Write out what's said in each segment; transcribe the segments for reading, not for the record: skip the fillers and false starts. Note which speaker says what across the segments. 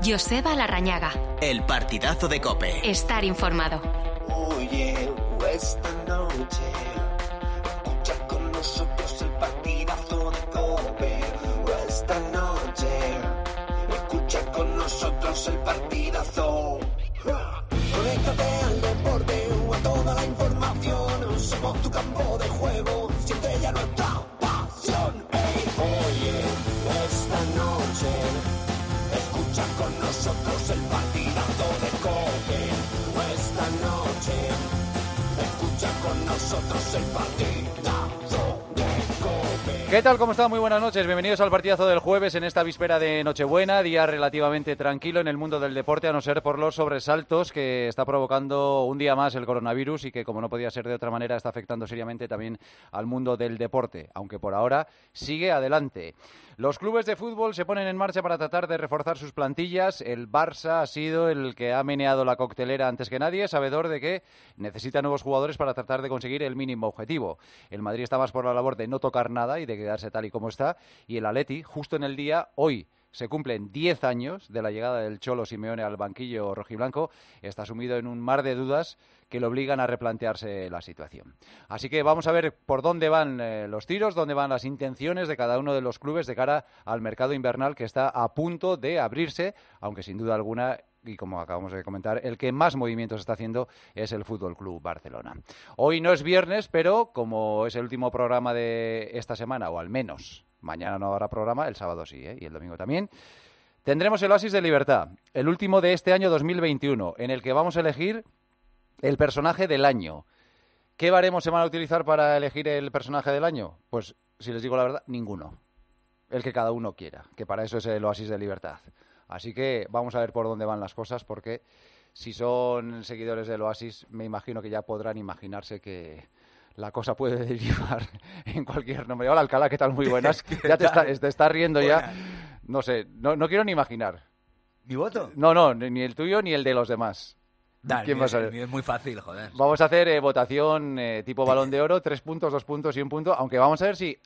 Speaker 1: Joseba Larrañaga.
Speaker 2: El partidazo de COPE.
Speaker 1: Estar informado.
Speaker 3: Oye, esta noche escucha con nosotros el partidazo de COPE. Esta noche escucha con nosotros el partidazo. Conéctate al deporte o a toda la información. Somos tu campo de juego. Siente ya nuestra pasión. Hey, oye, esta noche escucha con nosotros el partidazo de COPE. Esta noche escucha con nosotros el partidazo de COPE.
Speaker 4: ¿Qué tal? ¿Cómo están? Muy buenas noches. Bienvenidos al partidazo del jueves en esta víspera de Nochebuena, día relativamente tranquilo en el mundo del deporte, a no ser por los sobresaltos que está provocando un día más el coronavirus y que, como no podía ser de otra manera, está afectando seriamente también al mundo del deporte, aunque por ahora sigue adelante. Los clubes de fútbol se ponen en marcha para tratar de reforzar sus plantillas. El Barça ha sido el que ha meneado la coctelera antes que nadie, sabedor de que necesita nuevos jugadores para tratar de conseguir el mínimo objetivo. El Madrid está más por la labor de no tocar nada y de quedarse tal y como está. Y el Atleti, justo en el día, hoy, se cumplen 10 años de la llegada del Cholo Simeone al banquillo rojiblanco. Está sumido en un mar de dudas que le obligan a replantearse la situación. Así que vamos a ver por dónde van los tiros, dónde van las intenciones de cada uno de los clubes de cara al mercado invernal que está a punto de abrirse, aunque sin duda alguna, y como acabamos de comentar, el que más movimientos está haciendo es el Fútbol Club Barcelona. Hoy no es viernes, pero como es el último programa de esta semana, o al menos mañana no habrá programa, el sábado sí, y el domingo también, tendremos el Oasis de Libertad, el último de este año 2021, en el que vamos a elegir el personaje del año. ¿Qué baremos se van a utilizar para elegir el personaje del año? Pues, si les digo la verdad, ninguno. El que cada uno quiera, que para eso es el Oasis de Libertad. Así que vamos a ver por dónde van las cosas, porque si son seguidores del Oasis, me imagino que ya podrán imaginarse que la cosa puede derivar en cualquier nombre. Hola, Alcalá, ¿qué tal? Muy buenas. Ya te estás riendo ya. No sé, no quiero ni imaginar.
Speaker 5: ¿Mi voto?
Speaker 4: No, ni el tuyo ni el de los demás.
Speaker 5: Dale,
Speaker 4: ¿Quién va a ser?
Speaker 5: El mío es muy fácil, joder.
Speaker 4: Vamos a hacer votación tipo Balón de Oro, 3 puntos, 2 puntos y 1 punto, aunque vamos a ver si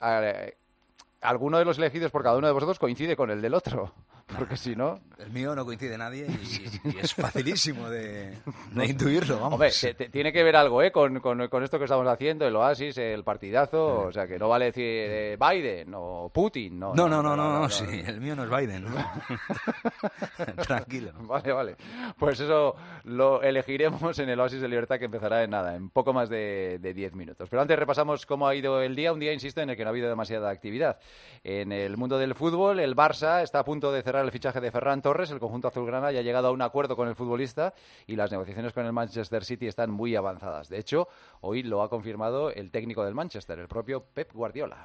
Speaker 4: alguno de los elegidos por cada uno de vosotros coincide con el del otro, porque si no...
Speaker 5: El mío no coincide nadie y es facilísimo de intuirlo, vamos.
Speaker 4: Hombre, tiene que ver algo con esto que estamos haciendo, el Oasis, el partidazo, o sea, que no vale decir Biden o Putin.
Speaker 5: No, sí, el mío no es Biden. Tranquilo.
Speaker 4: Vale. Pues eso lo elegiremos en el Oasis de Libertad, que empezará en poco más de 10 minutos. Pero antes repasamos cómo ha ido el día, un día, insisto, en el que no ha habido demasiada actividad. En el mundo del fútbol, el Barça está a punto de cerrar el fichaje de Ferran Torres. El conjunto azulgrana ya ha llegado a un acuerdo con el futbolista y las negociaciones con el Manchester City están muy avanzadas. De hecho, hoy lo ha confirmado el técnico del Manchester, el propio Pep Guardiola.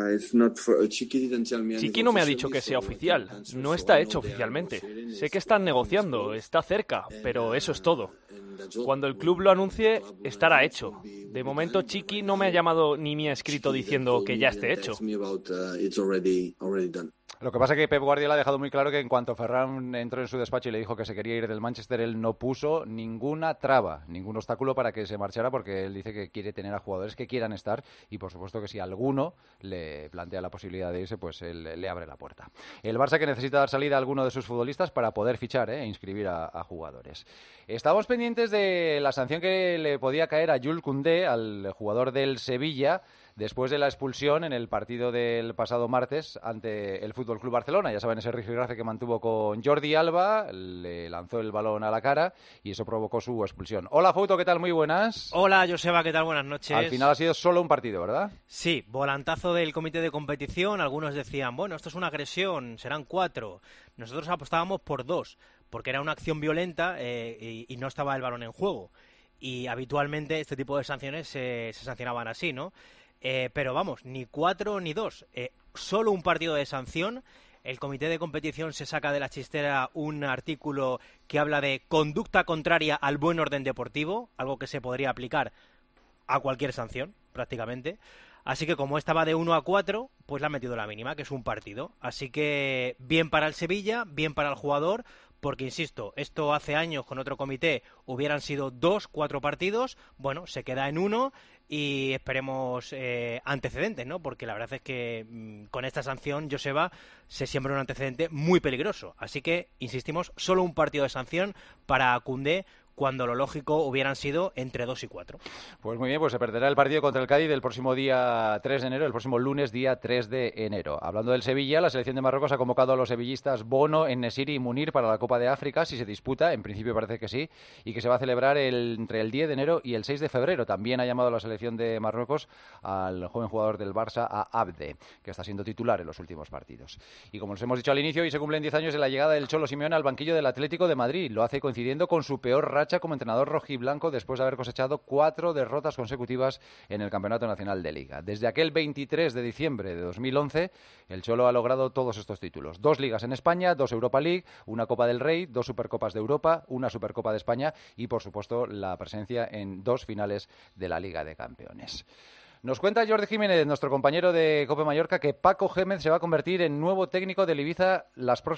Speaker 6: Chiqui no me ha dicho que sea oficial, no está hecho oficialmente. Sé que están negociando, está cerca, pero eso es todo. Cuando el club lo anuncie, estará hecho. De momento, Chiqui no me ha llamado ni me ha escrito diciendo que ya esté hecho.
Speaker 4: Lo que pasa es que Pep Guardiola ha dejado muy claro que en cuanto Ferran entró en su despacho y le dijo que se quería ir del Manchester, él no puso ninguna traba, ningún obstáculo para que se marchara, porque él dice que quiere tener a jugadores que quieran estar y, por supuesto, que si alguno le plantea la posibilidad de irse, pues él le abre la puerta. El Barça, que necesita dar salida a alguno de sus futbolistas para poder fichar e inscribir a jugadores. Estábamos pendientes de la sanción que le podía caer a Jules Koundé, al jugador del Sevilla, después de la expulsión en el partido del pasado martes ante el Fútbol Club Barcelona. Ya saben, ese rifirrafe que mantuvo con Jordi Alba, le lanzó el balón a la cara y eso provocó su expulsión. Hola, Fouto, ¿qué tal? Muy buenas.
Speaker 7: Hola, Joseba, ¿qué tal? Buenas noches.
Speaker 4: Al final ha sido solo un partido, ¿verdad?
Speaker 7: Sí, volantazo del comité de competición. Algunos decían, bueno, esto es una agresión, serán 4. Nosotros apostábamos por 2, porque era una acción violenta y no estaba el balón en juego. Y habitualmente este tipo de sanciones se sancionaban así, ¿no? Pero vamos, ni 4 ni 2, solo un partido de sanción. El comité de competición se saca de la chistera un artículo que habla de conducta contraria al buen orden deportivo, algo que se podría aplicar a cualquier sanción, prácticamente. Así que como estaba de 1 a 4, pues le han metido la mínima, que es un partido. Así que bien para el Sevilla, bien para el jugador, porque insisto, esto hace años con otro comité hubieran sido 2, 4 partidos, bueno, se queda en 1 y esperemos antecedentes, ¿no? Porque la verdad es que con esta sanción, Joseba, se siembra un antecedente muy peligroso. Así que, insistimos, solo un partido de sanción para Koundé, cuando lo lógico hubieran sido entre 2 y 4.
Speaker 4: Pues muy bien, pues se perderá el partido contra el Cádiz el próximo día 3 de enero, el próximo lunes, día 3 de enero. Hablando del Sevilla, la selección de Marruecos ha convocado a los sevillistas Bono, En-Nesyri y Munir para la Copa de África, si se disputa, en principio parece que sí, y que se va a celebrar entre el 10 de enero y el 6 de febrero. También ha llamado a la selección de Marruecos al joven jugador del Barça, a Abde, que está siendo titular en los últimos partidos. Y como os hemos dicho al inicio, hoy se cumplen 10 años de la llegada del Cholo Simeone al banquillo del Atlético de Madrid. Lo hace coincidiendo con su peor racha como entrenador rojiblanco después de haber cosechado 4 derrotas consecutivas en el Campeonato Nacional de Liga. Desde aquel 23 de diciembre de 2011, el Cholo ha logrado todos estos títulos. 2 ligas en España, 2 Europa League, una Copa del Rey, 2 Supercopas de Europa, una Supercopa de España y, por supuesto, la presencia en 2 finales de la Liga de Campeones. Nos cuenta Jordi Jiménez, nuestro compañero de COPE Mallorca, que Paco Gémez se va a convertir en nuevo técnico del Ibiza en las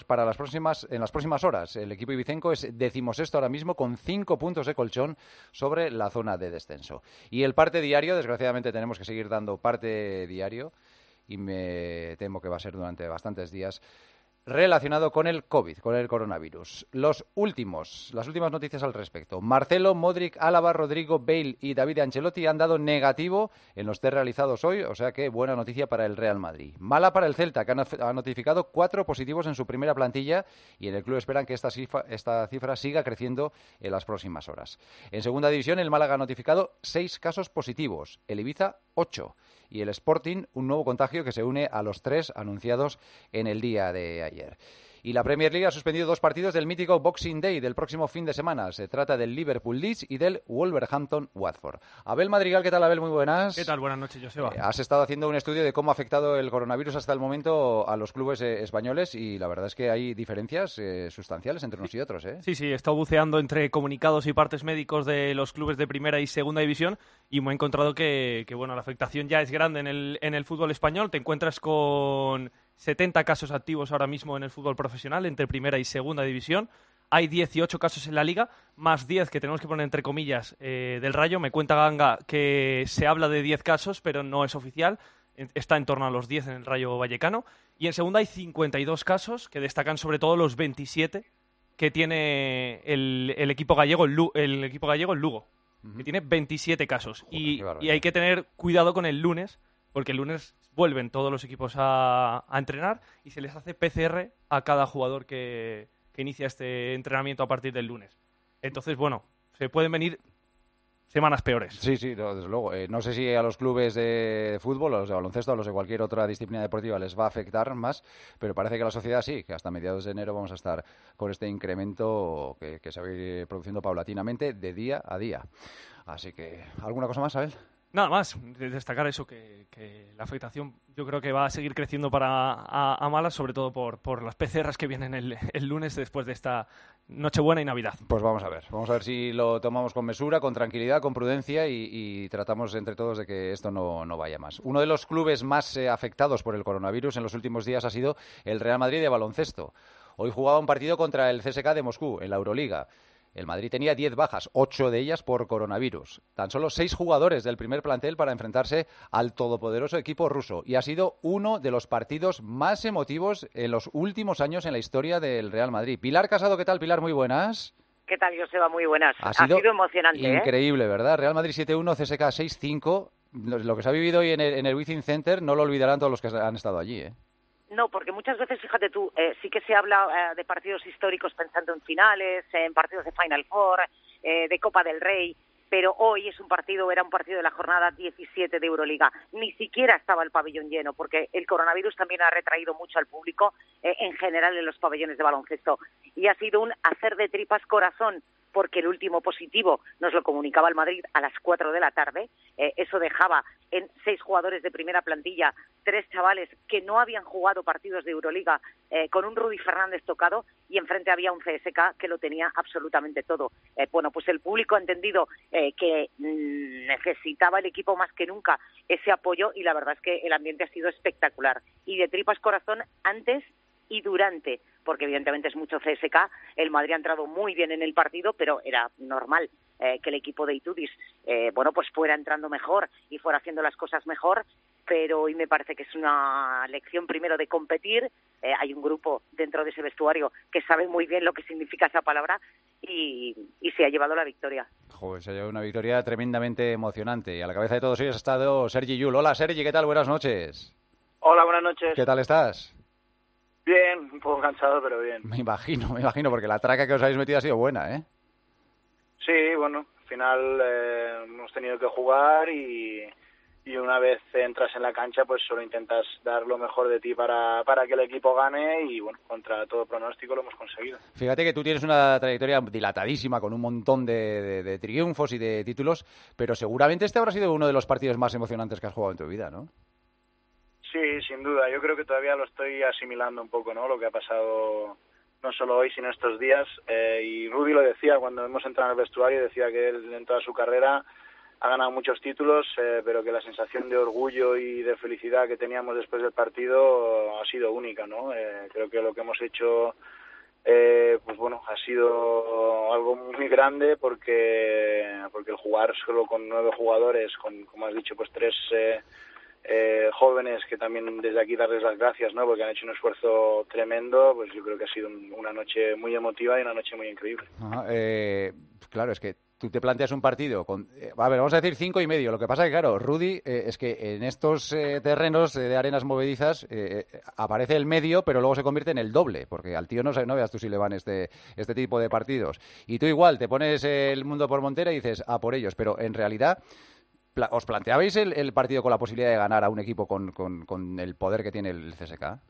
Speaker 4: próximas horas. El equipo ibicenco es 16º ahora mismo con 5 puntos de colchón sobre la zona de descenso. Y el parte diario, desgraciadamente tenemos que seguir dando parte diario y me temo que va a ser durante bastantes días, relacionado con el COVID, con el coronavirus. Las últimas noticias al respecto. Marcelo, Modric, Álava, Rodrigo, Bale y David Ancelotti han dado negativo en los test realizados hoy, o sea que buena noticia para el Real Madrid. Mala para el Celta, que ha notificado 4 positivos en su primera plantilla y en el club esperan que esta cifra siga creciendo en las próximas horas. En segunda división, el Málaga ha notificado 6 casos positivos, el Ibiza 8 y el Sporting un nuevo contagio que se une a los 3 anunciados en el día de ayer. Y la Premier League ha suspendido 2 partidos del mítico Boxing Day del próximo fin de semana. Se trata del Liverpool-Leeds y del Wolverhampton-Watford. Abel Madrigal, ¿qué tal, Abel? Muy buenas.
Speaker 8: ¿Qué tal? Buenas noches, Joseba.
Speaker 4: Has estado haciendo un estudio de cómo ha afectado el coronavirus hasta el momento a los clubes españoles y la verdad es que hay diferencias sustanciales entre unos y otros, ¿eh?
Speaker 8: Sí, he estado buceando entre comunicados y partes médicos de los clubes de primera y segunda división y me he encontrado que bueno, la afectación ya es grande en el fútbol español. Te encuentras con 70 casos activos ahora mismo en el fútbol profesional entre primera y segunda división. Hay 18 casos en la Liga, más 10 que tenemos que poner entre comillas del Rayo. Me cuenta Ganga que se habla de 10 casos, pero no es oficial. Está en torno a los 10 en el Rayo Vallecano. Y en segunda hay 52 casos, que destacan sobre todo los 27 que tiene el equipo gallego, el Lugo, que tiene 27 casos. Y hay que tener cuidado con el lunes, porque el lunes vuelven todos los equipos a entrenar y se les hace PCR a cada jugador que inicia este entrenamiento a partir del lunes. Entonces, bueno, se pueden venir semanas peores.
Speaker 4: Sí, desde luego. No sé si a los clubes de fútbol, a los de baloncesto, a los de cualquier otra disciplina deportiva les va a afectar más, pero parece que a la sociedad sí, que hasta mediados de enero vamos a estar con este incremento que se va a ir produciendo paulatinamente de día a día. Así que, ¿alguna cosa más, Abel?
Speaker 8: Nada más, destacar eso, que la afectación yo creo que va a seguir creciendo a malas, sobre todo por las PCRs que vienen el lunes después de esta Nochebuena y Navidad. Pues vamos a ver si lo tomamos con mesura, con tranquilidad, con prudencia y tratamos entre todos de que esto no vaya más. Uno de los clubes más afectados por el coronavirus en los últimos días ha sido el Real Madrid de baloncesto. Hoy jugaba un partido contra el CSKA de Moscú en la Euroliga. El Madrid tenía 10 bajas, 8 de ellas por coronavirus. Tan solo 6 jugadores del primer plantel para enfrentarse al todopoderoso equipo ruso. Y ha sido uno de los partidos más emotivos en los últimos años en la historia del Real Madrid. Pilar Casado, ¿qué tal, Pilar? Muy buenas.
Speaker 9: ¿Qué tal, Joseba? Muy buenas. Ha sido emocionante,
Speaker 4: increíble, ¿verdad? Real Madrid 7-1, CSKA 6-5. Lo que se ha vivido hoy en el Wizzing Center no lo olvidarán todos los que han estado allí, ¿eh?
Speaker 9: No, porque muchas veces, fíjate tú, sí que se habla de partidos históricos pensando en finales, en partidos de Final Four, de Copa del Rey, pero hoy era un partido de la jornada 17 de Euroliga. Ni siquiera estaba el pabellón lleno, porque el coronavirus también ha retraído mucho al público en general en los pabellones de baloncesto. Y ha sido un hacer de tripas corazón, porque el último positivo nos lo comunicaba el Madrid a las 4 de la tarde. Eso dejaba en 6 jugadores de primera plantilla, 3 chavales que no habían jugado partidos de Euroliga, con un Rudy Fernández tocado, y enfrente había un CSKA que lo tenía absolutamente todo. Pues el público ha entendido que necesitaba el equipo más que nunca ese apoyo, y la verdad es que el ambiente ha sido espectacular. Y de tripas corazón, antes y durante, porque evidentemente es mucho CSK, el Madrid ha entrado muy bien en el partido, pero era normal que el equipo de Itudis, pues fuera entrando mejor y fuera haciendo las cosas mejor, pero hoy me parece que es una lección primero de competir. Hay un grupo dentro de ese vestuario que sabe muy bien lo que significa esa palabra y se ha llevado la victoria.
Speaker 4: Joder, se ha llevado una victoria tremendamente emocionante. Y a la cabeza de todos ellos ha estado Sergi Llull. Hola, Sergi, ¿qué tal? Buenas noches.
Speaker 10: Hola, buenas noches.
Speaker 4: ¿Qué tal estás?
Speaker 10: Bien, un poco cansado, pero bien.
Speaker 4: Me imagino, porque la traca que os habéis metido ha sido buena, ¿eh?
Speaker 10: Sí, bueno, al final hemos tenido que jugar y una vez entras en la cancha, pues solo intentas dar lo mejor de ti para que el equipo gane y, bueno, contra todo pronóstico lo hemos conseguido.
Speaker 4: Fíjate que tú tienes una trayectoria dilatadísima con un montón de triunfos y de títulos, pero seguramente este habrá sido uno de los partidos más emocionantes que has jugado en tu vida, ¿no?
Speaker 10: Sí, sin duda. Yo creo que todavía lo estoy asimilando un poco, ¿no? Lo que ha pasado no solo hoy, sino estos días. Y Rudy lo decía cuando hemos entrado en el vestuario, decía que él en toda su carrera ha ganado muchos títulos, pero que la sensación de orgullo y de felicidad que teníamos después del partido ha sido única, ¿no? Creo que lo que hemos hecho, ha sido algo muy grande porque el jugar solo con 9 jugadores, con, como has dicho, pues 3 jóvenes que también desde aquí darles las gracias, ¿no? Porque han hecho un esfuerzo tremendo, pues yo creo que ha sido una noche muy emotiva y una noche muy increíble.
Speaker 4: Claro, es que tú te planteas un partido con, vamos a decir 5,5. Lo que pasa es que, claro, Rudy, es que en estos terrenos de arenas movedizas aparece el medio, pero luego se convierte en el doble, porque al tío no veas tú si le van este tipo de partidos. Y tú igual te pones el mundo por montera y dices, a por ellos, pero en realidad, ¿os planteabais el partido con la posibilidad de ganar a un equipo con el poder que tiene el CSK?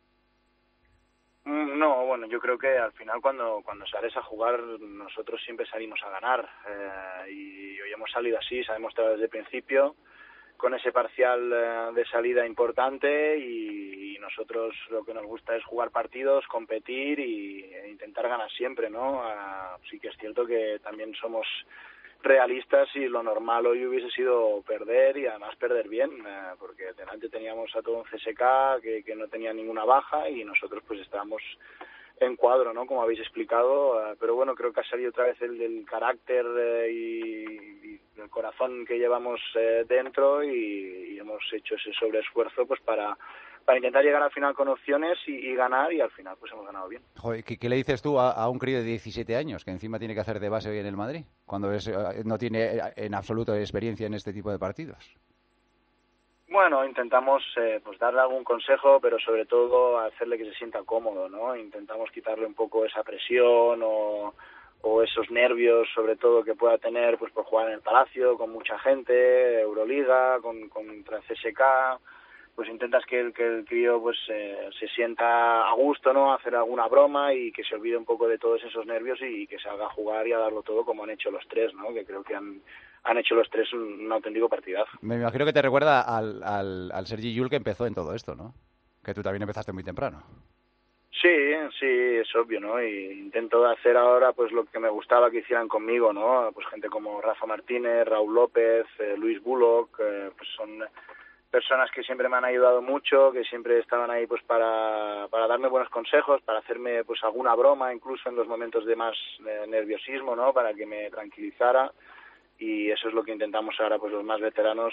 Speaker 10: No, bueno, yo creo que al final cuando sales a jugar nosotros siempre salimos a ganar y hoy hemos salido así, se ha demostrado desde el principio con ese parcial de salida importante y nosotros lo que nos gusta es jugar partidos, competir e intentar ganar siempre, ¿no? Sí que es cierto que también somos realistas y lo normal hoy hubiese sido perder y además perder bien, porque delante teníamos a todo un CSK que no tenía ninguna baja y nosotros pues estábamos en cuadro, ¿no? Como habéis explicado, pero bueno, creo que ha salido otra vez el carácter y el corazón que llevamos dentro y hemos hecho ese sobreesfuerzo pues para intentar llegar al final con opciones y ganar, y al final pues hemos ganado bien.
Speaker 4: Joder, ¿qué le dices tú a un crío de 17 años que encima tiene que hacer de base hoy en el Madrid, cuando no tiene en absoluto experiencia en este tipo de partidos?
Speaker 10: Bueno, intentamos pues darle algún consejo, pero sobre todo hacerle que se sienta cómodo, ¿no? Intentamos quitarle un poco esa presión o esos nervios, sobre todo, que pueda tener pues por jugar en el Palacio, con mucha gente, Euroliga, contra CSK. Pues intentas que el crío pues se sienta a gusto, ¿no? Hacer alguna broma y que se olvide un poco de todos esos nervios y que salga a jugar y a darlo todo como han hecho los 3, ¿no? Que creo que han hecho los 3 un auténtico partidazo.
Speaker 4: Me imagino que te recuerda al Sergi Llull que empezó en todo esto, ¿no? Que tú también empezaste muy temprano.
Speaker 10: Sí, es obvio, ¿no? Y intento hacer ahora pues lo que me gustaba que hicieran conmigo, ¿no? Pues gente como Rafa Martínez, Raúl López, Luis Bullock, pues son personas que siempre me han ayudado mucho, que siempre estaban ahí pues para darme buenos consejos, para hacerme pues alguna broma, incluso en los momentos de más nerviosismo, ¿no? Para que me tranquilizara, y eso es lo que intentamos ahora pues los más veteranos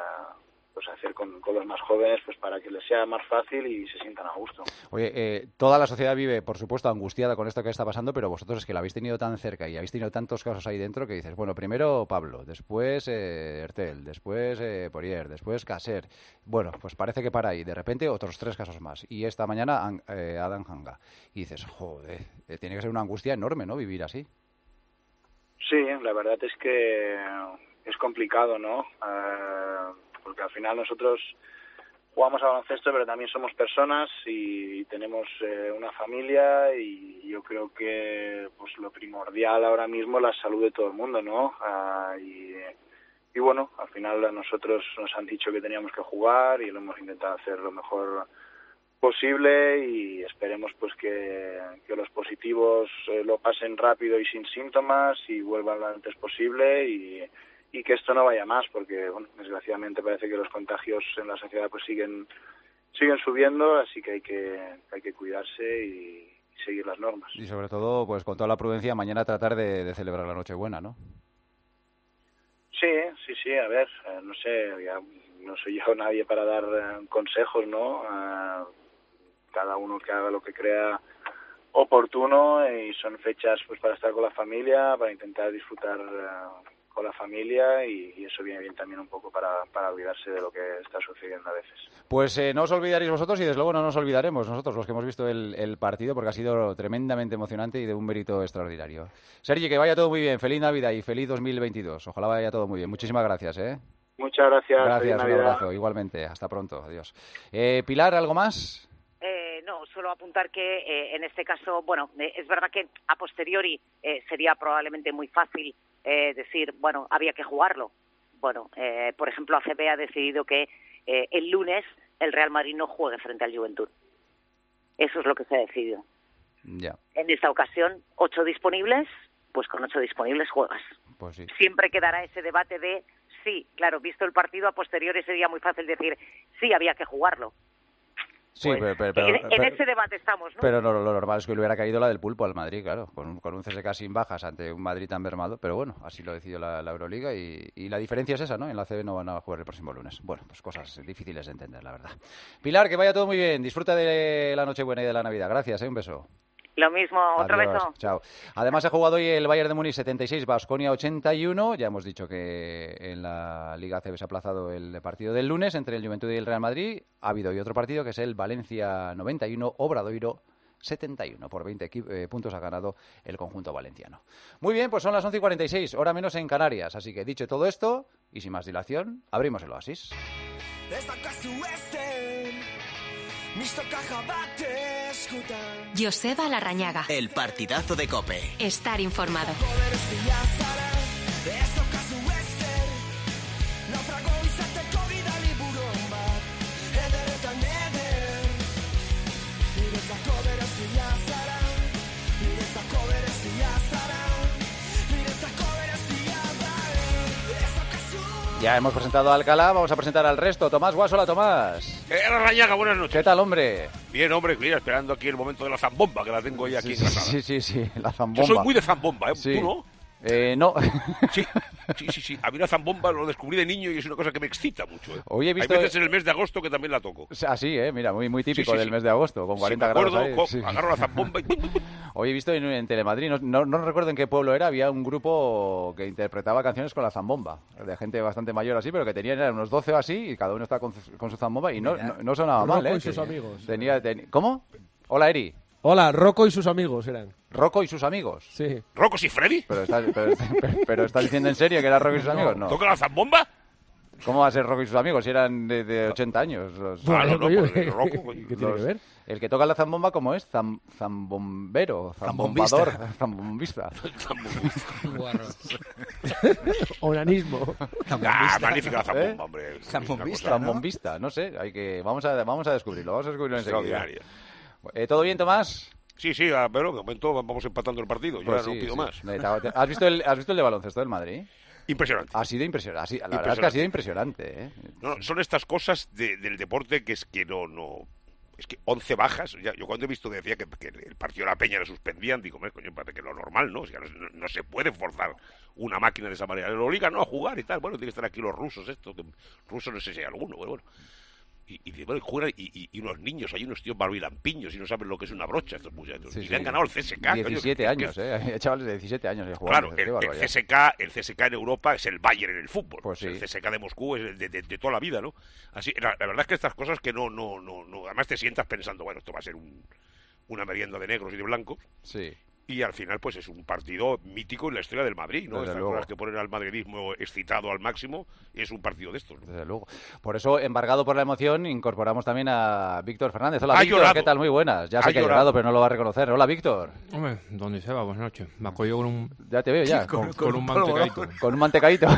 Speaker 10: pues hacer con los más jóvenes, pues para que les sea más fácil y se sientan a gusto.
Speaker 4: Oye, toda la sociedad vive, por supuesto, angustiada con esto que está pasando, pero vosotros es que lo habéis tenido tan cerca y habéis tenido tantos casos ahí dentro que dices, bueno, primero Pablo, después Ertel, después Poirier, después Caser. Bueno, pues parece que para ahí. De repente otros 3 casos más. Y esta mañana Adam Hanga. Y dices, joder, tiene que ser una angustia enorme, ¿no? Vivir así.
Speaker 10: Sí, la verdad es que es complicado, ¿no? Porque al final nosotros jugamos a baloncesto, pero también somos personas y tenemos una familia, y yo creo que pues lo primordial ahora mismo es la salud de todo el mundo, ¿no? Y bueno, al final a nosotros nos han dicho que teníamos que jugar y lo hemos intentado hacer lo mejor posible, y esperemos pues que los positivos lo pasen rápido y sin síntomas y vuelvan lo antes posible y que esto no vaya más, porque bueno, desgraciadamente parece que los contagios en la sociedad pues siguen siguen subiendo, así que hay que cuidarse y seguir las normas.
Speaker 4: Y sobre todo, pues con toda la prudencia, mañana tratar de celebrar la Nochebuena, ¿no?
Speaker 10: Sí, a ver, no sé, ya no soy yo nadie para dar consejos, ¿no? Cada uno que haga lo que crea oportuno, y son fechas pues para estar con la familia, para intentar disfrutar con la familia, y eso viene bien también un poco para olvidarse de lo que está sucediendo a veces.
Speaker 4: Pues no os olvidaréis vosotros, y desde luego no nos olvidaremos nosotros los que hemos visto el partido, porque ha sido tremendamente emocionante y de un mérito extraordinario. Sergi, que vaya todo muy bien, feliz Navidad y feliz 2022. Ojalá vaya todo muy bien. Muchísimas gracias.
Speaker 10: Muchas gracias.
Speaker 4: Gracias, un abrazo. Igualmente, hasta pronto. Adiós. Pilar, ¿algo más?
Speaker 9: No, solo apuntar que en este caso, bueno, es verdad que a posteriori sería probablemente muy fácil decir, bueno, había que jugarlo. Bueno, por ejemplo, ACB ha decidido que el lunes el Real Madrid no juegue frente al Juventud. Eso es lo que se ha decidido.
Speaker 4: Ya.
Speaker 9: En esta ocasión, 8 disponibles, pues con 8 disponibles juegas.
Speaker 4: Pues sí.
Speaker 9: Siempre quedará ese debate de, sí, claro, visto el partido, a posteriori sería muy fácil decir, sí, había que jugarlo.
Speaker 4: Sí,
Speaker 9: pues,
Speaker 4: pero
Speaker 9: en ese debate estamos, ¿no?
Speaker 4: Pero lo normal es que le hubiera caído la del pulpo al Madrid, claro, con un CSKA sin bajas ante un Madrid tan mermado, pero bueno, así lo decidió la Euroliga, y la diferencia es esa, ¿no? En la ACB no van a jugar el próximo lunes. Bueno, pues cosas difíciles de entender, la verdad. Pilar, que vaya todo muy bien, disfruta de la Nochebuena y de la Navidad. Gracias, un beso.
Speaker 9: Lo mismo, otro
Speaker 4: Adiós,
Speaker 9: beso.
Speaker 4: Chao. Además ha jugado hoy el Bayern de Múnich 76, Baskonia 81. Ya hemos dicho que en la Liga ACB se ha aplazado el partido del lunes entre el Juventud y el Real Madrid. Ha habido hoy otro partido que es el Valencia 91, Obradoiro 71. Por 20 puntos ha ganado el conjunto valenciano. Muy bien, pues son las 11:46, hora menos en Canarias. Así que dicho todo esto, y sin más dilación, abrimos el oasis.
Speaker 1: Joseba Larrañaga.
Speaker 2: El partidazo de COPE.
Speaker 1: Estar informado.
Speaker 4: Ya hemos presentado a Alcalá, vamos a presentar al resto. Tomás Guasola, Tomás.
Speaker 11: Larrañaga, buenas noches.
Speaker 4: ¿Qué tal, hombre?
Speaker 11: Bien, hombre, mira, esperando aquí el momento de la zambomba, que la tengo ya aquí en la sala.
Speaker 4: Sí, la zambomba.
Speaker 11: Yo soy muy de zambomba, ¿eh?
Speaker 4: Sí.
Speaker 11: ¿Tú no?
Speaker 4: No.
Speaker 11: Sí. A mí la zambomba lo descubrí de niño y es una cosa que me excita mucho.
Speaker 4: Hoy he visto...
Speaker 11: Hay veces en el mes de agosto que también la toco.
Speaker 4: Sí, mira, muy típico del mes de agosto, con 40 grados ahí.
Speaker 11: Agarro la zambomba y...
Speaker 4: Hoy he visto en Telemadrid, no recuerdo en qué pueblo era, había un grupo que interpretaba canciones con la zambomba, de gente bastante mayor así, pero que tenían unos 12 o así, y cada uno estaba con su zambomba y no sonaba mal, ¿eh?
Speaker 12: Rocco y sus amigos.
Speaker 4: ¿Cómo? Hola, Eri.
Speaker 12: Hola, Rocco y sus amigos eran.
Speaker 4: ¿Rocco y sus amigos?
Speaker 12: Sí.
Speaker 11: ¿Rocco y Freddy?
Speaker 4: Pero ¿estás diciendo en serio que era Rocco y sus amigos? No.
Speaker 11: ¿Toca la zambomba?
Speaker 4: ¿Cómo va a ser Rocco y sus amigos si eran de 80 años?
Speaker 12: ¿Qué tiene que ver?
Speaker 4: El que toca la zambomba, ¿cómo es? Zambombero, zambombador, zambombista.
Speaker 12: Onanismo.
Speaker 11: Magnífica la zambomba, hombre.
Speaker 4: Zambombista, no sé, vamos a descubrirlo enseguida. ¿Todo bien, Tomás?
Speaker 11: Sí, pero de momento vamos empatando el partido, yo no pido más.
Speaker 4: ¿Has visto el de baloncesto del Madrid?
Speaker 11: Impresionante.
Speaker 4: Ha sido impresionante. La verdad es que ha sido impresionante, ¿eh?
Speaker 11: No, son estas cosas del deporte que es que no... Es que 11 bajas, yo cuando he visto decía que el partido de la Peña le suspendían, digo, coño, parece que es lo normal, ¿no? O sea, no se puede forzar una máquina de esa manera. Le obligan a jugar y tal. Bueno, tienen que estar aquí los rusos, rusos no sé si hay alguno, pero bueno. Juegan y unos niños, hay unos tíos barbilampiños y no saben lo que es una brocha estos muchachos. Y le han ganado el CSKA.
Speaker 4: 17 años, Hay chavales de 17 años
Speaker 11: Claro,
Speaker 4: jugando.
Speaker 11: el CSKA en Europa es el Bayern en el fútbol. Pues sí. El CSKA de Moscú es el de toda la vida, ¿no? Así, la verdad es que estas cosas que no, además te sientas pensando, bueno, esto va a ser una merienda de negros y de blancos.
Speaker 4: Sí.
Speaker 11: Y al final, pues es un partido mítico en la historia del Madrid, ¿no? Estas cosas que ponen al madridismo excitado al máximo, es un partido de estos, ¿no?
Speaker 4: Desde luego. Por eso, embargado por la emoción, incorporamos también a Víctor Fernández. Hola, Víctor, ¿qué tal? Muy buenas. Ya sé que ha llorado, pero no lo va a reconocer. Hola, Víctor.
Speaker 13: Hombre, ¿dónde se va? Buenas noches. Me acollo con un...
Speaker 4: Ya te veo, ya.
Speaker 13: Con un mantecadito.
Speaker 4: Con un mantecadito.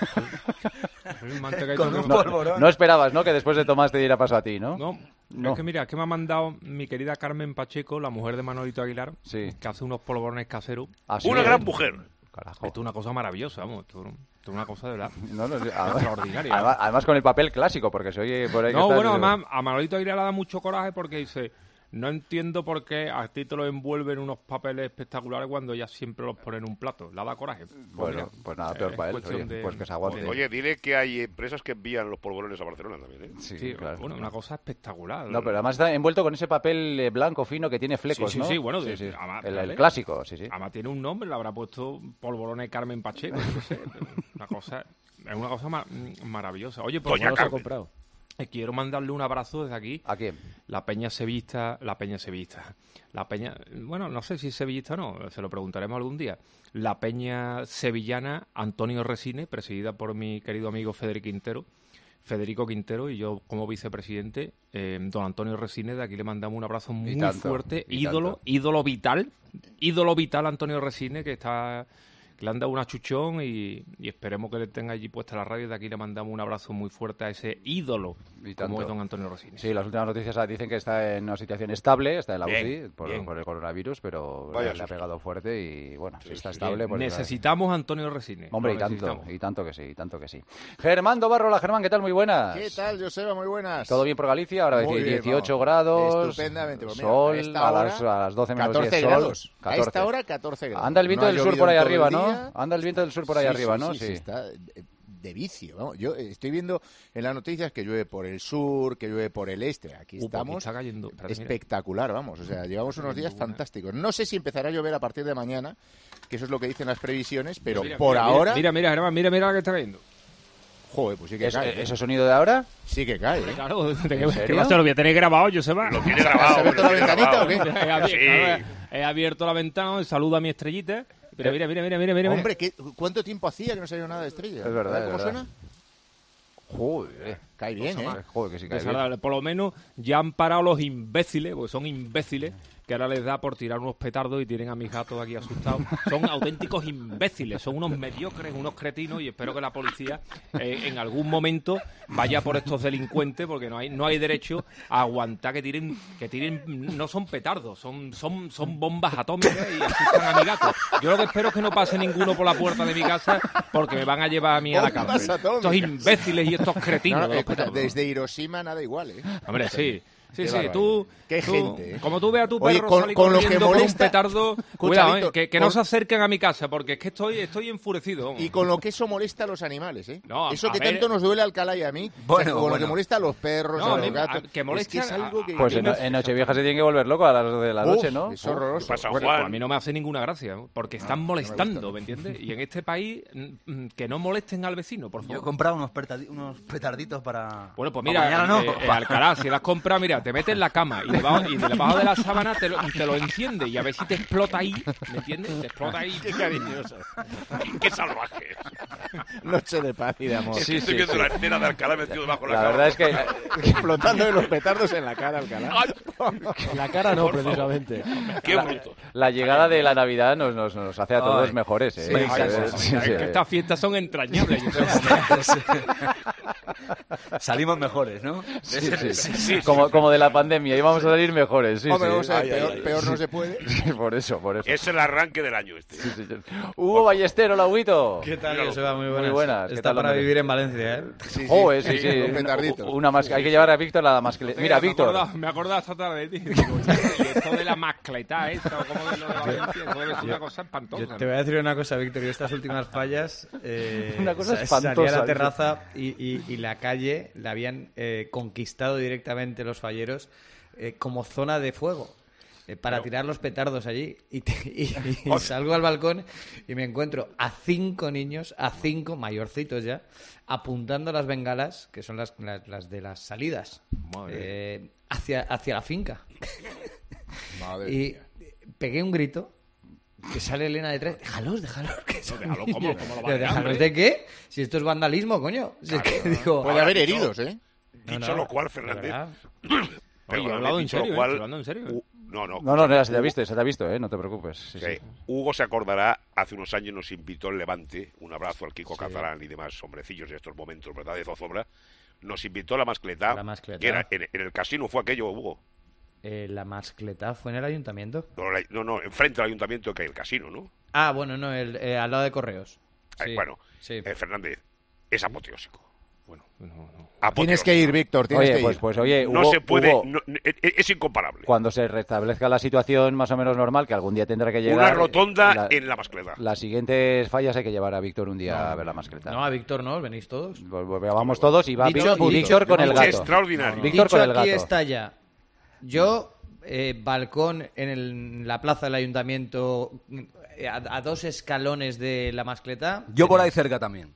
Speaker 13: Con un polvorón.
Speaker 4: No esperabas, ¿no? Que después de Tomás te diera paso a ti, ¿no?
Speaker 13: No. Es que mira, que me ha mandado mi querida Carmen Pacheco, la mujer de Manolito Aguilar,
Speaker 4: sí,
Speaker 13: que hace unos polvorones caseros.
Speaker 11: Una gran mujer.
Speaker 4: carajo.
Speaker 13: Esto es una cosa maravillosa, vamos. Esto es una cosa de verdad
Speaker 4: No,
Speaker 13: extraordinaria.
Speaker 4: Además con el papel clásico, porque se oye por ahí.
Speaker 13: No,
Speaker 4: que
Speaker 13: bueno, además a Manolito Aguilera le da mucho coraje porque dice... No entiendo por qué a ti te lo envuelven unos papeles espectaculares cuando ya siempre los ponen en un plato. Le da coraje.
Speaker 4: Bueno, pues nada, peor para él. Oye, pues que se aguante.
Speaker 11: Oye, dile que hay empresas que envían los polvorones a Barcelona también, ¿eh?
Speaker 13: Sí, claro. Bueno, una cosa espectacular.
Speaker 4: No, pero además está envuelto con ese papel blanco fino que tiene flecos, ¿no?
Speaker 13: Sí, bueno.
Speaker 4: Sí.
Speaker 13: Además,
Speaker 4: El clásico, sí.
Speaker 13: Además tiene un nombre, le habrá puesto polvorones Carmen Pacheco, no sé. Es una cosa maravillosa. Oye, pues
Speaker 12: ¿Lo has comprado?
Speaker 13: Quiero mandarle un abrazo desde aquí.
Speaker 4: ¿A quién?
Speaker 13: La Peña Sevillista. Bueno, no sé si es sevillista o no, se lo preguntaremos algún día. La Peña Sevillana Antonio Resines, presidida por mi querido amigo Federico Quintero, y yo como vicepresidente, don Antonio Resines, de aquí le mandamos un abrazo muy fuerte. Ídolo vital Antonio Resines, que le han dado una chuchón y esperemos que le tenga allí puesta la radio. De aquí le mandamos un abrazo muy fuerte a ese ídolo como es don Antonio Resines.
Speaker 4: Sí, las últimas noticias dicen que está en una situación estable, está en la UCI
Speaker 13: Bien.
Speaker 4: por el coronavirus, pero le ha pegado fuerte y bueno, si está estable... Pues
Speaker 13: necesitamos a Antonio Resines.
Speaker 4: Hombre, y tanto que sí. Germán Dobarrola, Germán, ¿qué tal? Muy buenas.
Speaker 14: ¿Qué tal, Joseba? Muy buenas.
Speaker 4: ¿Todo bien por Galicia? Ahora
Speaker 14: Muy
Speaker 4: 18 grados,
Speaker 14: estupendamente. Pues mira,
Speaker 4: sol,
Speaker 14: a
Speaker 4: las 12 menos
Speaker 14: 14
Speaker 4: 10
Speaker 14: grados.
Speaker 4: sol.
Speaker 14: 14. A esta hora 14 grados.
Speaker 4: Anda el viento del sur por ahí arriba, ¿no? Anda el viento del sur por ahí arriba, ¿no?
Speaker 14: Sí, está de vicio. Vamos. Yo estoy viendo en las noticias que llueve por el sur, que llueve por el este. Aquí estamos
Speaker 13: está cayendo,
Speaker 14: espectacular, vamos. O sea, llevamos unos días fantásticos. No sé si empezará a llover a partir de mañana, que eso es lo que dicen las previsiones, pero ahora...
Speaker 13: Mira, Germán, mira la que está cayendo.
Speaker 14: Joder, pues sí que cae.
Speaker 4: ¿Ese sonido de ahora?
Speaker 14: Sí que cae.
Speaker 13: Claro, ¿qué va a ser? Lo voy a tener grabado, Joseba.
Speaker 11: ¿Lo tiene grabado?
Speaker 14: ¿Has abierto la ventanita o qué?
Speaker 13: He abierto la ventana, saludo a mi estrellita. Pero mira.
Speaker 14: Hombre, ¿cuánto tiempo hacía que no salió nada de Estrella?
Speaker 4: Es verdad.
Speaker 14: ¿Cómo suena?
Speaker 4: Joder.
Speaker 14: Cae bien, ¿eh?
Speaker 4: Joder, que sí cae bien.
Speaker 13: Por lo menos ya han parado los imbéciles, porque son imbéciles, que ahora les da por tirar unos petardos y tienen a mis gatos aquí asustados. Son auténticos imbéciles, son unos mediocres, unos cretinos, y espero que la policía en algún momento vaya por estos delincuentes, porque no hay derecho a aguantar que tiren, no son petardos, son bombas atómicas y asustan a mi gato. Yo lo que espero es que no pase ninguno por la puerta de mi casa, porque me van a llevar a mí a la cárcel. Estos imbéciles y estos cretinos.
Speaker 14: Desde Hiroshima nada igual, ¿eh?
Speaker 13: Hombre, sí. Sí,
Speaker 14: qué gente, ¿eh?
Speaker 13: Como tú veas a tu
Speaker 14: Oye,
Speaker 13: perro salir
Speaker 14: con lo que
Speaker 13: corriendo
Speaker 14: molesta,
Speaker 13: con un petardo,
Speaker 14: escucha,
Speaker 13: cuidado,
Speaker 14: Víctor,
Speaker 13: que no se acerquen a mi casa, porque es que estoy enfurecido.
Speaker 14: Y con lo que eso molesta a los animales, ¿eh?
Speaker 13: No,
Speaker 14: eso que
Speaker 13: ver,
Speaker 14: tanto nos duele a Alcalá y a mí, lo que molesta a los perros, a los gatos.
Speaker 13: Que molesta,
Speaker 14: es algo que...
Speaker 4: Pues en Nochevieja se tiene que volver loco a las 2 de la noche, ¿no?
Speaker 14: Es horroroso.
Speaker 11: Pasa,
Speaker 13: pues a mí no me hace ninguna gracia, ¿no? Porque están molestando, ¿me entiendes? Y en este país, que no molesten al vecino, por favor.
Speaker 5: Yo he comprado unos petarditos para...
Speaker 13: Bueno, pues mira, Alcalá, si las compras, mira, te metes en la cama y debajo de la sábana te lo enciende y a ver si te explota ahí, ¿me entiendes? Te explota ahí.
Speaker 14: Qué cariñoso.
Speaker 11: ¡Qué salvaje!
Speaker 14: Noche de paz y de amor.
Speaker 11: Sí, estoy viendo la escena de Alcalá metido debajo de la
Speaker 4: cama.
Speaker 11: verdad
Speaker 4: es que...
Speaker 14: Explotando de los petardos en la cara, Alcalá.
Speaker 12: En la cara no, precisamente.
Speaker 11: ¡Qué bruto!
Speaker 4: La llegada de la Navidad nos hace a todos mejores, ¿eh?
Speaker 13: Es que estas fiestas son entrañables.
Speaker 5: Salimos mejores, ¿no?
Speaker 4: Sí. Como de la pandemia, íbamos a salir mejores. Sí,
Speaker 14: Hombre,
Speaker 4: sí.
Speaker 14: Peor no se puede.
Speaker 4: Por eso.
Speaker 11: Es el arranque del año este.
Speaker 4: Sí. Hugo Ballester, hola, Huguito.
Speaker 15: ¿Qué tal? Joseba? Muy buenas.
Speaker 4: Muy buenas.
Speaker 15: Está para vivir en Valencia, ¿eh?
Speaker 14: Sí.
Speaker 4: Un petardito. Hay que llevar a Víctor a la mascleta. Mira, Víctor.
Speaker 13: Me acordaba esta tarde, tío. Y esto de la mascleta, ¿cómo es lo de Valencia? Es una cosa espantosa.
Speaker 15: Yo te voy a decir una cosa, Víctor. Yo estas últimas fallas...
Speaker 4: una cosa espantosa.
Speaker 15: Salí a la terraza y la calle la habían conquistado directamente los falleros como zona de fuego para tirar los petardos allí y salgo al balcón y me encuentro a 5 niños, mayorcitos ya, apuntando las bengalas, que son las de las salidas, hacia la finca. Y pegué un grito. Que sale Elena detrás. Déjalos.
Speaker 13: ¿Cómo lo va a
Speaker 15: ¿Déjalos de qué? Si esto es vandalismo, coño. Si es que digo...
Speaker 14: Puede haber heridos, ¿eh?
Speaker 11: Dicho lo cual, Fernández...
Speaker 13: Oye, hablando en serio.
Speaker 11: No,
Speaker 4: se te ha visto, no te preocupes. Sí.
Speaker 11: Hugo se acordará, hace unos años nos invitó el Levante, un abrazo al Kiko Catalán y demás hombrecillos en estos momentos, ¿verdad?, de zozobra. Nos invitó a la mascleta, que era en el casino, fue aquello, Hugo.
Speaker 15: La mascletá fue en el ayuntamiento.
Speaker 11: No, enfrente al ayuntamiento que hay el casino, ¿no?
Speaker 15: Ah, bueno, no, al lado de Correos. Sí,
Speaker 11: bueno,
Speaker 15: sí.
Speaker 11: Fernández, es apoteósico.
Speaker 13: Bueno,
Speaker 14: Tienes que ir, Víctor, tienes que ir.
Speaker 4: Pues oye,
Speaker 11: no
Speaker 4: Hugo,
Speaker 11: se puede,
Speaker 4: Hugo,
Speaker 11: es incomparable.
Speaker 4: cuando se restablezca la situación más o menos normal, que algún día tendrá que llegar...
Speaker 11: Una rotonda en la mascleta.
Speaker 4: Las siguientes fallas hay que llevar a Víctor un día a ver la mascleta.
Speaker 15: No, a Víctor no, venís todos.
Speaker 4: Vamos todos y va Víctor con el gato.
Speaker 11: Extraordinario.
Speaker 4: Víctor con el
Speaker 15: aquí
Speaker 4: gato.
Speaker 15: está ya. Yo, balcón en la plaza del ayuntamiento, a 2 escalones de la mascleta.
Speaker 5: Yo por ahí cerca también.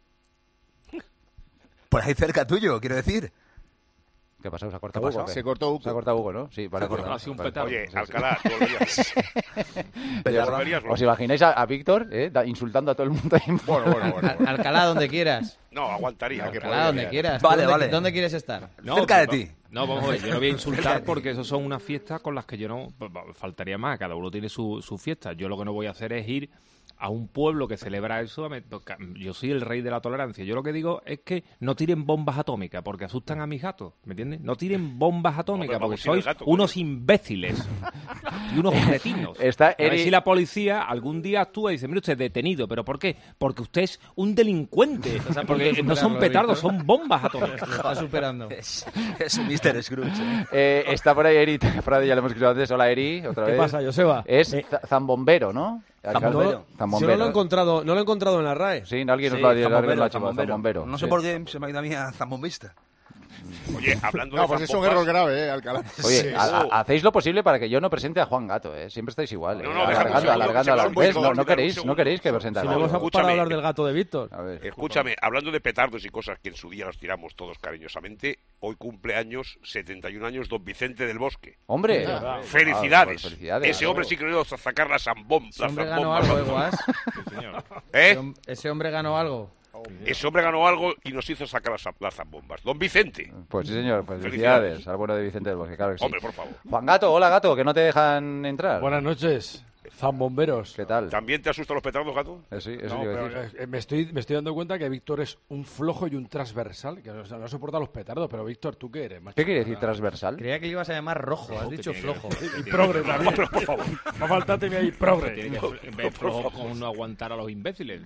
Speaker 5: Por ahí cerca tuyo, quiero decir.
Speaker 4: ¿Qué pasó? ¿Se ha cortado Hugo?
Speaker 14: Se cortó Hugo.
Speaker 4: Se ha cortado Hugo, ¿no? Sí, vale.
Speaker 11: Oye, Alcalá,
Speaker 4: ¿Os imagináis a Víctor insultando a todo el mundo?
Speaker 14: Bueno.
Speaker 15: Alcalá, donde quieras.
Speaker 11: No, aguantaría.
Speaker 15: Alcalá, donde quieras.
Speaker 5: Vale.
Speaker 15: ¿Dónde quieres estar?
Speaker 5: Cerca de ti.
Speaker 13: No, vamos a ver, yo no voy a insultar porque eso son unas fiestas con las que yo no... Faltaría más, cada uno tiene su fiesta. Yo lo que no voy a hacer es ir a un pueblo que celebra eso. Yo soy el rey de la tolerancia. Yo lo que digo es que no tiren bombas atómicas porque asustan a mis gatos, ¿me entiendes? No tiren bombas atómicas porque sois unos imbéciles y unos cretinos.
Speaker 4: Está
Speaker 13: A ver si la policía algún día actúa y dice, mire usted, detenido. ¿Pero por qué? Porque usted es un delincuente. Porque no son petardos, son bombas atómicas.
Speaker 15: Lo está superando.
Speaker 5: Es un Mr. Scrooge.
Speaker 4: Está por ahí Eri Frade, ya lo hemos escuchado antes. Hola, Eri, otra vez.
Speaker 12: ¿Qué pasa, Joseba?
Speaker 4: Es zambombero, ¿no?
Speaker 12: Si no lo he encontrado en la RAE.
Speaker 4: Sí, alguien nos lo ha zambombero.
Speaker 5: No sé por qué se me ha ido a mí a zambombista.
Speaker 11: Oye, hablando de
Speaker 14: No, pues es un error grave, Alcalá.
Speaker 4: Oye, hacéis lo posible para que yo no presente a Juan Gato, ¿eh? Siempre estáis igual. Alargando. No queréis que presente a
Speaker 12: Si
Speaker 4: Gato.
Speaker 12: no vamos a parar a hablar del gato de Víctor.
Speaker 11: Escúchame, hablando de petardos y cosas que en su día los tiramos todos cariñosamente, hoy cumple años, 71 años, don Vicente del Bosque.
Speaker 4: ¡Hombre!
Speaker 11: ¡Felicidades!
Speaker 4: Felicidades.
Speaker 11: Ese hombre sí que no a sacar la zambomba.
Speaker 15: Ese hombre ganó algo, Guas. Ese hombre ganó algo.
Speaker 11: Ese hombre ganó algo y nos hizo sacar las zambombas. Don Vicente.
Speaker 4: Pues sí, señor. Pues felicidades al bueno de Vicente del Bosque, claro que sí.
Speaker 11: Hombre, por favor.
Speaker 4: Juan Gato, hola Gato, que no te dejan entrar.
Speaker 12: Buenas noches, zambomberos.
Speaker 4: ¿Qué tal?
Speaker 11: ¿También te asustan los petardos, Gato?
Speaker 4: Sí, eso
Speaker 12: No,
Speaker 4: te iba a
Speaker 12: pero
Speaker 4: decir.
Speaker 12: me estoy dando cuenta que Víctor es un flojo y un transversal, que no soporta los petardos. Pero Víctor, ¿tú qué eres, macho?
Speaker 4: ¿Qué quiere decir transversal?
Speaker 15: Creía que le ibas a llamar rojo, has dicho flojo.
Speaker 12: Y progre también.
Speaker 11: Por favor.
Speaker 12: Va a faltarte ahí progre.
Speaker 13: Tiene que ver flojo con no aguantar a los imbéciles.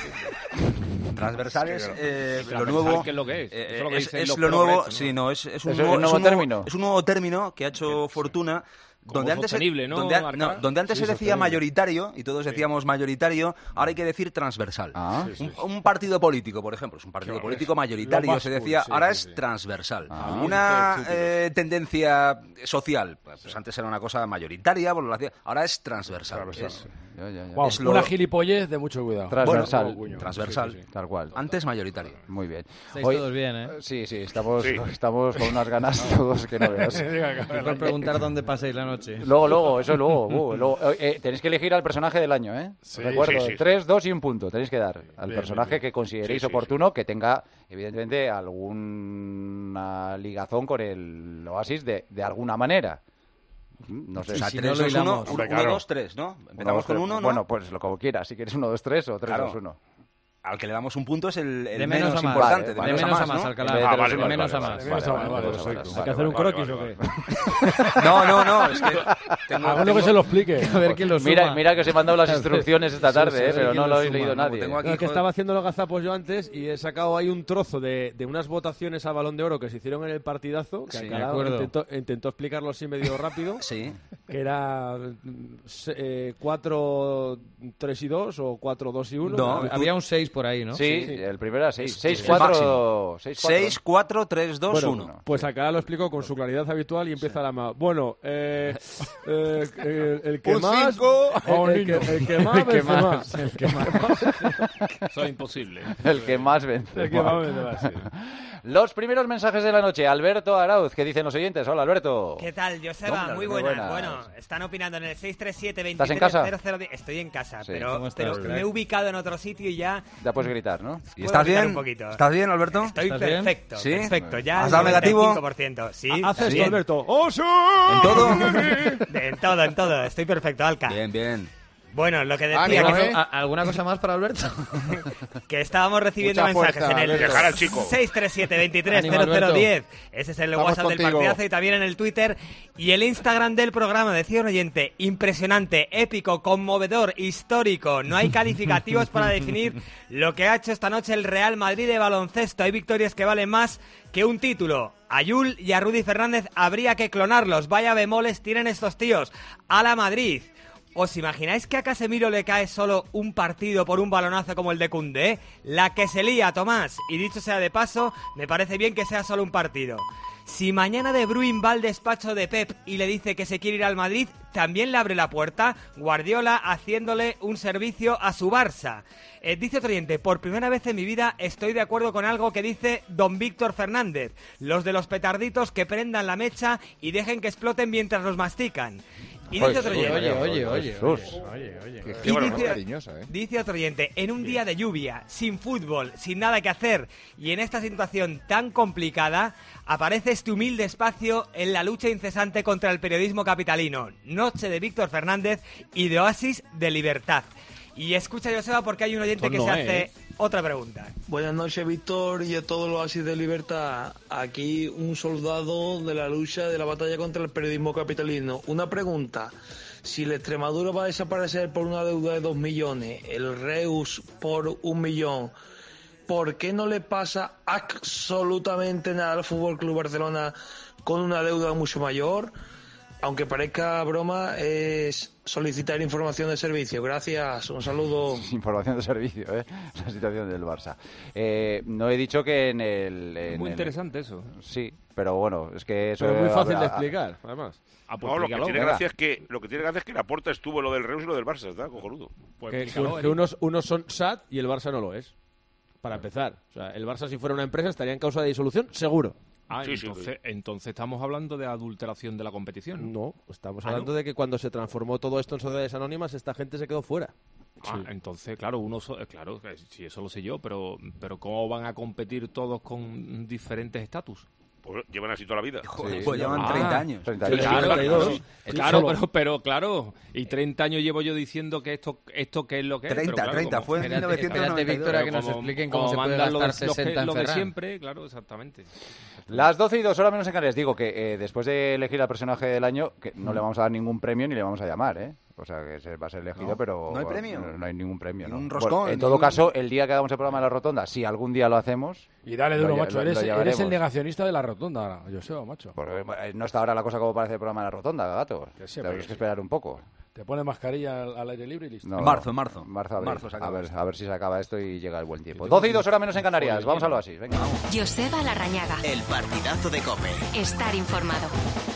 Speaker 5: Transversal es lo
Speaker 13: Transversal,
Speaker 5: nuevo.
Speaker 13: ¿qué es lo que es? Eso es lo que dicen
Speaker 5: Es
Speaker 13: los
Speaker 5: lo nuevo.
Speaker 13: progresos,
Speaker 5: Sí,
Speaker 13: ¿no?
Speaker 5: no, es un
Speaker 4: ¿Es un nuevo término?
Speaker 5: Es un nuevo término que ha hecho fortuna. Donde antes,
Speaker 13: sostenible, ¿no,
Speaker 5: donde antes
Speaker 12: Sí,
Speaker 5: se decía
Speaker 12: sostenible.
Speaker 5: mayoritario, y todos decíamos mayoritario, ahora hay que decir transversal.
Speaker 4: Ah.
Speaker 5: Un partido político, por ejemplo, es un partido político mayoritario,
Speaker 12: Lo más
Speaker 5: se decía,
Speaker 12: cool, sí,
Speaker 5: ahora
Speaker 12: sí.
Speaker 5: es transversal.
Speaker 4: Ah.
Speaker 5: Una tendencia social, pues antes era una cosa mayoritaria, ahora es transversal.
Speaker 12: Wow,
Speaker 5: Es lo-
Speaker 12: una gilipollez de mucho cuidado.
Speaker 4: Transversal.
Speaker 5: Bueno,
Speaker 12: Coño,
Speaker 5: transversal.
Speaker 12: sí, sí.
Speaker 4: Tal cual.
Speaker 5: Antes mayoritario.
Speaker 4: Muy bien.
Speaker 15: Estáis todos bien, ¿eh?
Speaker 4: Sí, estamos
Speaker 11: Sí.
Speaker 4: con unas ganas todos que no veas.
Speaker 15: Por preguntar dónde pasáis la noche.
Speaker 4: Luego, tenéis que elegir al personaje del año, ¿eh?
Speaker 11: Sí,
Speaker 4: Recuerdo,
Speaker 11: sí, sí.
Speaker 4: 3, 2 y un punto. Tenéis que dar al
Speaker 12: Bien,
Speaker 4: personaje
Speaker 12: bien, bien.
Speaker 4: que consideréis
Speaker 11: Sí, sí,
Speaker 4: oportuno, que tenga, evidentemente, alguna ligazón con el Oasis de alguna manera. No sé.
Speaker 5: O sea,
Speaker 15: si
Speaker 5: 3,
Speaker 15: no lo
Speaker 5: 2, 1,
Speaker 15: hilamos.
Speaker 5: 1, 2, 3, ¿no? Empezamos con 1, ¿no?
Speaker 4: Bueno, pues lo como quieras. Si quieres 1, 2, 3 o 3,
Speaker 5: Claro.
Speaker 4: 2, 1.
Speaker 5: Al que le damos un punto es el
Speaker 15: De
Speaker 5: menos
Speaker 15: menos a más.
Speaker 5: importante.
Speaker 4: Vale,
Speaker 15: De menos a más,
Speaker 5: ¿no?
Speaker 15: Alcalá.
Speaker 11: vale,
Speaker 15: De
Speaker 11: vale,
Speaker 15: menos a
Speaker 11: vale,
Speaker 15: más.
Speaker 12: Hay que hacer un croquis o qué.
Speaker 5: No, es que
Speaker 12: Alguno que se lo explique.
Speaker 15: A ver quién lo suma.
Speaker 4: Mira que os he mandado las instrucciones esta tarde,
Speaker 15: sí,
Speaker 4: pero
Speaker 15: ¿quién
Speaker 4: no
Speaker 15: lo
Speaker 4: lo habéis
Speaker 15: suma?
Speaker 4: leído
Speaker 5: No,
Speaker 4: nadie.
Speaker 5: tengo aquí-
Speaker 12: No, es que estaba haciendo los gazapos yo antes y he sacado ahí un trozo de unas votaciones al Balón de Oro que se hicieron en el partidazo, que
Speaker 5: Sí,
Speaker 12: Alcalá
Speaker 15: de acuerdo.
Speaker 12: intentó explicarlo así medio rápido,
Speaker 5: Sí.
Speaker 12: que era 4, 3 y 2 o 4, 2 y 1.
Speaker 5: No.
Speaker 15: Había un 6 por ahí, ¿no?
Speaker 4: Sí, el primero era 6. 6,
Speaker 5: el
Speaker 4: 4,
Speaker 5: 6, 4, 3, 2,
Speaker 12: Bueno,
Speaker 5: 1.
Speaker 12: pues Alcalá lo explicó con su claridad habitual y empieza la más. Bueno, el que
Speaker 14: Un
Speaker 12: más.
Speaker 14: cinco
Speaker 12: a un niño. El que más.
Speaker 15: El que más.
Speaker 13: Eso es imposible.
Speaker 4: El que más vence.
Speaker 12: El que más vende más, sí.
Speaker 4: Los primeros mensajes de la noche. Alberto Arauz, ¿qué dicen los oyentes? Hola, Alberto.
Speaker 16: ¿Qué tal, Joseba?
Speaker 4: Hombre,
Speaker 16: Muy
Speaker 4: muy
Speaker 16: buenas.
Speaker 4: buenas.
Speaker 16: Bueno, están opinando en el 637
Speaker 4: ¿Estás en casa?
Speaker 16: 2300. Estoy en casa,
Speaker 4: Sí.
Speaker 16: pero,
Speaker 15: ¿Cómo estás,
Speaker 16: pero
Speaker 15: crack?
Speaker 16: me he ubicado en otro sitio y ya
Speaker 4: Ya puedes gritar, ¿no?
Speaker 5: ¿Y
Speaker 16: puedo
Speaker 5: estás
Speaker 16: gritar
Speaker 5: bien?
Speaker 16: un poquito.
Speaker 5: ¿Estás bien, Alberto?
Speaker 16: Estoy
Speaker 15: ¿Estás bien?
Speaker 16: perfecto,
Speaker 5: ¿Sí?
Speaker 16: perfecto. Ya
Speaker 5: ¿Has
Speaker 16: al
Speaker 5: dado negativo?
Speaker 16: 95%. Sí,
Speaker 12: Haz esto,
Speaker 5: Bien.
Speaker 12: Alberto. ¡Oh, sí!
Speaker 5: ¿En todo?
Speaker 16: en todo, en todo. Estoy perfecto, Alca.
Speaker 5: Bien, bien.
Speaker 16: Bueno, lo que decía...
Speaker 15: Ánimo,
Speaker 16: que-
Speaker 15: ¿Alguna cosa más para Alberto?
Speaker 16: que estábamos recibiendo
Speaker 15: Mucha
Speaker 16: mensajes
Speaker 15: fuerza,
Speaker 16: en el
Speaker 15: Alberto.
Speaker 11: Dejar al chico.
Speaker 16: 637-23-0010. Ese es el
Speaker 14: Estamos
Speaker 16: WhatsApp del
Speaker 14: contigo.
Speaker 16: partidazo y también en el Twitter. Y el Instagram del programa, decía un oyente, impresionante, épico, conmovedor, histórico. No hay calificativos para definir lo que ha hecho esta noche el Real Madrid de baloncesto. Hay victorias que valen más que un título. A Yul y a Rudy Fernández habría que clonarlos. Vaya bemoles tienen estos tíos. A la Madrid. ¿Os imagináis que a Casemiro le cae solo un partido por un balonazo como el de Koundé? La que se lía, Tomás. Y dicho sea de paso, me parece bien que sea solo un partido. Si mañana De Bruyne va al despacho de Pep y le dice que se quiere ir al Madrid, ¿también le abre la puerta? Guardiola haciéndole un servicio a su Barça. Dice otro oyente, por primera vez en mi vida estoy de acuerdo con algo que dice don Víctor Fernández. Los de los petarditos que prendan la mecha y dejen que exploten mientras los mastican. Y dice otro oyente... Dice otro oyente, en un día de lluvia, sin fútbol, sin nada que hacer y en esta situación tan complicada, aparece este humilde espacio en la lucha incesante contra el periodismo capitalino. Noche de Víctor Fernández y de Oasis de Libertad. Y escucha, Joseba, porque hay un oyente que se hace otra pregunta.
Speaker 17: Buenas noches, Víctor, y a todos los Oasis de Libertad. Aquí un soldado de la lucha de la batalla contra el periodismo capitalino. Una pregunta. Si la Extremadura va a desaparecer por una deuda de 2 millones, el Reus por 1 millón, ¿por qué no le pasa absolutamente nada al Fútbol Club Barcelona con una deuda mucho mayor? Aunque parezca broma, es solicitar información de servicio. Gracias, un saludo.
Speaker 4: Información de servicio, la situación del Barça. No he dicho que en el...
Speaker 13: Muy interesante eso.
Speaker 4: Sí, pero bueno, es que eso...
Speaker 12: Pero es muy fácil de explicar, además.
Speaker 11: No, lo que tiene gracia es que la Porta estuvo lo del Reus y lo del Barça, está cojonudo.
Speaker 12: Que unos son SAT y el Barça no lo es. Para empezar. O sea, el Barça, si fuera una empresa, estaría en causa de disolución, seguro.
Speaker 13: Entonces estamos hablando de adulteración de la competición.
Speaker 12: No, estamos hablando de que cuando se transformó todo esto en sociedades anónimas, esta gente se quedó fuera.
Speaker 13: Entonces, claro, claro, sí, eso lo sé yo, pero ¿cómo van a competir todos con diferentes estatus?
Speaker 11: Pues llevan así toda la vida.
Speaker 5: Pues llevan 30 años.
Speaker 13: 32. Claro, y 30 años llevo yo diciendo que esto qué es lo que
Speaker 5: 30,
Speaker 13: es. Pero
Speaker 5: 30, fue en 1992.
Speaker 15: Espérate, Víctor, a que nos expliquen cómo se puede gastar 60 en
Speaker 13: lo de
Speaker 15: Ferran.
Speaker 13: siempre, claro, exactamente.
Speaker 4: Las 12 y 2 horas menos en Canarias. Digo que después de elegir al personaje del año, que no le vamos a dar ningún premio ni le vamos a llamar, ¿eh? O sea, que se va a ser elegido, pero...
Speaker 5: ¿No hay premio?
Speaker 4: No hay ningún premio, ¿no?
Speaker 5: ¿Un roscón?
Speaker 4: Bueno, en todo caso, el día que hagamos el programa de la Rotonda, si algún día lo hacemos...
Speaker 12: Y dale duro, macho. Eres el
Speaker 4: llevaremos.
Speaker 12: negacionista de la Rotonda, Joseba, macho.
Speaker 4: Porque no está ahora la cosa como parece el programa de la Rotonda, gato. Tenemos que esperar un poco.
Speaker 12: Te pone mascarilla al aire libre y listo.
Speaker 4: No,
Speaker 5: En marzo.
Speaker 4: Abril. A ver si se acaba esto y llega el buen tiempo. 12 y 2 horas menos en Canarias. Vamos a lo así. Venga, vamos.
Speaker 1: Joseba Larrañaga.
Speaker 2: El partidazo de COPE.
Speaker 1: Estar informado.